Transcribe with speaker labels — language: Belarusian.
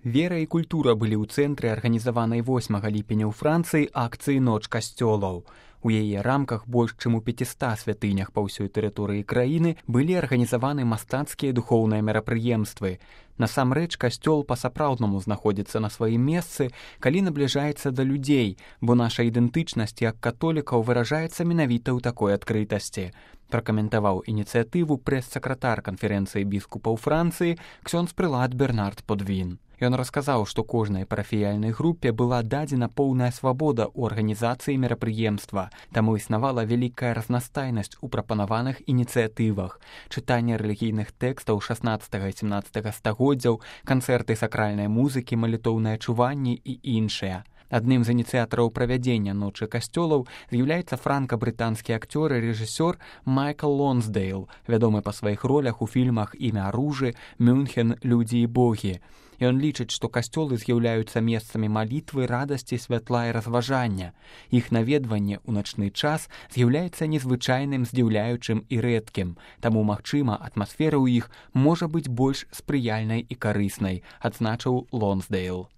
Speaker 1: Вера і культура былі ў цэнтры арганізаванай 8 ліпеня ў Францыі акцыі «Ноч касцёлаў». У яе рамках больш чым у 500 святынях па ўсёй тэрыторыі краіны былі арганізаваны мастацкія духоўныя мерапрыемствы. Насамрэч, касцёл па-сапраўднаму знаходзіцца на сваім месцы, калі набліжаецца да людзей, бо наша ідэнтычнасць як католікаў выражаецца менавіта ў такой адкрытасці. Пракаментаваў ініцыятыву прэс-сакратар канферэнцыі біскупаў Францыі ксёндз-прылад Бернард Подвін. Ён расказаў, што кожнай парафіяльнай групе была дадзена поўная свабода ў арганізацыі мерапрыемства, таму існавала вялікая разнастайнасць у прапанаваных ініцыятывах. Чытанне рэлігійных тэкстаў 16 і 17 стагоддзяў, канцэрты сакральнай музыкі, малітоўныя чуванні і іншыя. Адным з ініцыятараў правядзення «Ночы касцёлаў» з'яўляецца франка-брытанскі акцёр і рэжысёр Майкл Лонсдейл, вядомы па сваіх ролях у фільмах «Імя ружы», «Мюнхен», «Людзі і богі». Ён лічыць, што касцёлы з'яўляюцца месцамі малітвы, радасці, святла і разважання. Іх наведванне ў начны час з'яўляецца незвычайным, здзіўляючым і рэдкім. Таму, магчыма, атмасфера ў іх можа быць больш спрыяльнай і карыснай, адзначыў Лонсдейл.